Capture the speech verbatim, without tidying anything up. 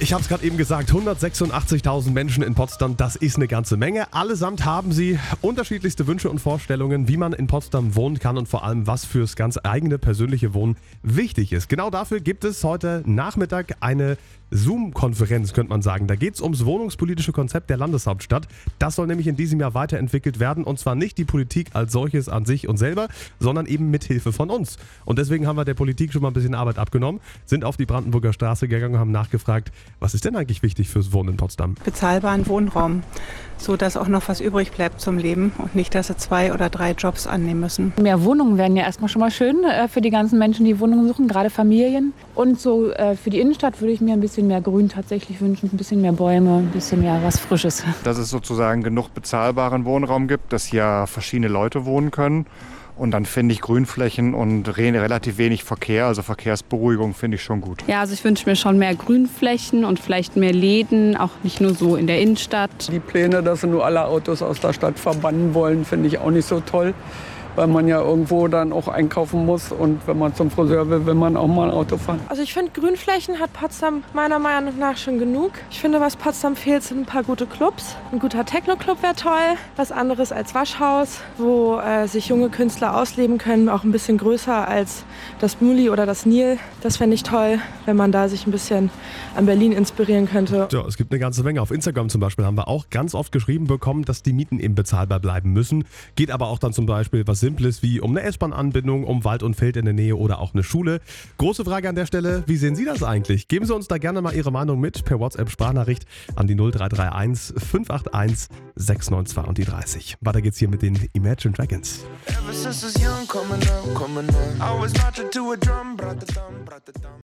Ich habe es gerade eben gesagt, hundertsechsundachtzigtausend Menschen in Potsdam, das ist eine ganze Menge. Allesamt haben sie unterschiedlichste Wünsche und Vorstellungen, wie man in Potsdam wohnen kann und vor allem, was fürs ganz eigene persönliche Wohnen wichtig ist. Genau dafür gibt es heute Nachmittag eine Zoom-Konferenz, könnte man sagen. Da geht es ums wohnungspolitische Konzept der Landeshauptstadt. Das soll nämlich in diesem Jahr weiterentwickelt werden und zwar nicht die Politik als solches an sich und selber, sondern eben mit Hilfe von uns. Und deswegen haben wir der Politik schon mal ein bisschen Arbeit abgenommen, sind auf die Brandenburger Straße gegangen und haben nachgefragt, was ist denn eigentlich wichtig fürs Wohnen in Potsdam? Bezahlbaren Wohnraum, so dass auch noch was übrig bleibt zum Leben und nicht, dass sie zwei oder drei Jobs annehmen müssen. Mehr Wohnungen wären ja erstmal schon mal schön äh, für die ganzen Menschen, die Wohnungen suchen, gerade Familien. Und so äh, für die Innenstadt würde ich mir ein bisschen mehr Grün tatsächlich wünschen, ein bisschen mehr Bäume, ein bisschen mehr was Frisches. Dass es sozusagen genug bezahlbaren Wohnraum gibt, dass hier verschiedene Leute wohnen können. Und dann finde ich Grünflächen und re- relativ wenig Verkehr, also Verkehrsberuhigung finde ich schon gut. Ja, also ich wünsche mir schon mehr Grünflächen und vielleicht mehr Läden, auch nicht nur so in der Innenstadt. Die Pläne, dass sie nur alle Autos aus der Stadt verbannen wollen, finde ich auch nicht so toll, weil man ja irgendwo dann auch einkaufen muss und wenn man zum Friseur will, will man auch mal ein Auto fahren. Also ich finde, Grünflächen hat Potsdam meiner Meinung nach schon genug. Ich finde, was Potsdam fehlt, sind ein paar gute Clubs. Ein guter Techno-Club wäre toll, was anderes als Waschhaus, wo äh, sich junge Künstler ausleben können, auch ein bisschen größer als das Muli oder das Nil. Das fände ich toll, wenn man da sich ein bisschen an Berlin inspirieren könnte. Ja, es gibt eine ganze Menge. Auf Instagram zum Beispiel haben wir auch ganz oft geschrieben bekommen, dass die Mieten eben bezahlbar bleiben müssen. Geht aber auch dann zum Beispiel was Simples wie um eine S-Bahn-Anbindung, um Wald und Feld in der Nähe oder auch eine Schule. Große Frage an der Stelle, wie sehen Sie das eigentlich? Geben Sie uns da gerne mal Ihre Meinung mit per WhatsApp-Sprachnachricht an die null drei drei eins fünf acht eins sechs neun zwei und die dreißig. Weiter geht's hier mit den Imagine Dragons.